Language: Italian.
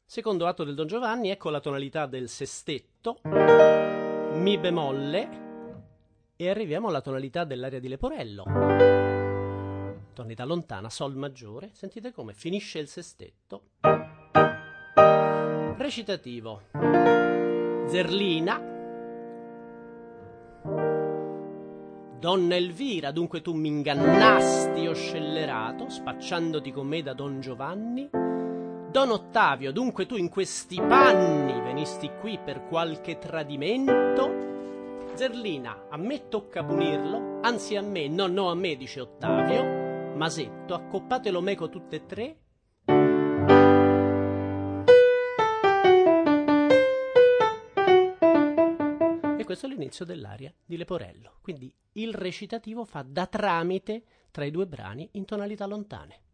Secondo atto del Don Giovanni, ecco la tonalità del sestetto, mi bemolle, e arriviamo alla tonalità dell'aria di Leporello. Tonalità lontana, sol maggiore. Sentite come finisce il sestetto. Recitativo. Zerlina. Donna Elvira, dunque tu m'ingannasti, o scellerato, spacciandoti con me da Don Giovanni. Don Ottavio, dunque tu in questi panni venisti qui per qualche tradimento. Zerlina, a me tocca punirlo, anzi a me, no a me, dice Ottavio. Masetto, accoppatelo meco tutte e tre. E questo è l'inizio dell'aria di Leporello. Quindi il recitativo fa da tramite tra i due brani in tonalità lontane.